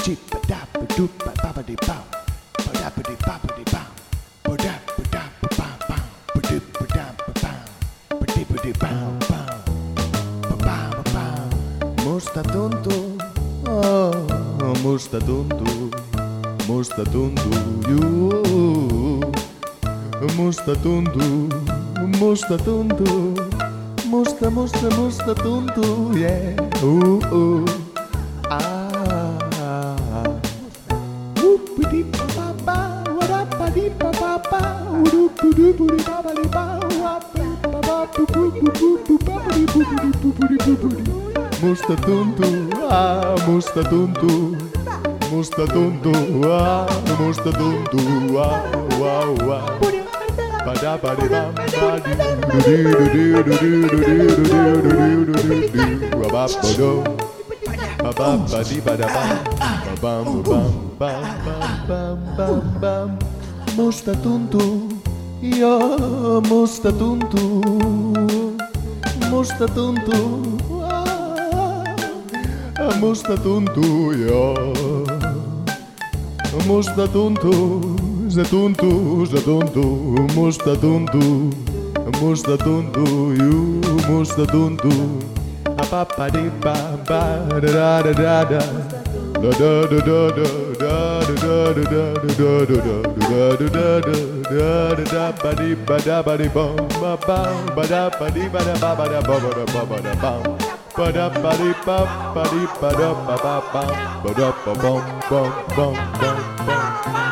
Musta tuntuu, musta tuntuu, musta tuntuu, juu. Musta tuntuu, musta tuntuu, musta tuntuu, yeah. Musta tuntuu, musta tuntuu, musta tuntuu, musta tuntuu, musta tuntuu, joo, musta tuntuu, musta tuntuu, musta tuntuu, joo, musta tuntuu, se tuntuu, se tuntuu, musta tuntuu, juu, musta tuntuu, pa pa di pa pa da da da da. Da da da da da da da da da da da da da da ba di ba da ba di bum ba ba da ba di ba da ba da ba da ba da ba da ba di ba di ba da ba ba da ba bum bum bum bum bum.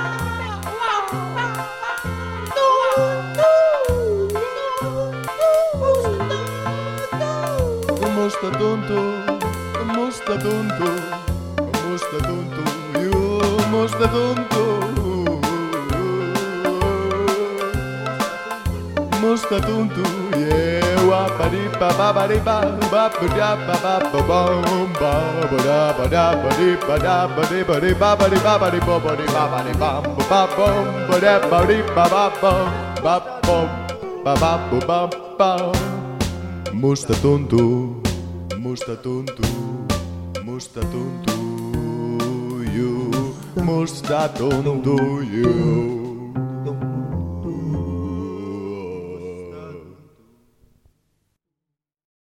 Musta tuntuu, musta tuntuu, musta tuntuu, juu, musta tuntuu, musta tuntuu, yeah, wapadi ba ba ba di ba ba da ba ba ba bum ba da ba da ba di ba da ba di ba di ba ba di ba ba di ba ba di ba ba di bum ba bum ba da ba di ba ba bum ba bum ba ba ba ba. Musta tuntuu, musta tuntuu, musta tuntuu, juu, musta tuntuu, juu.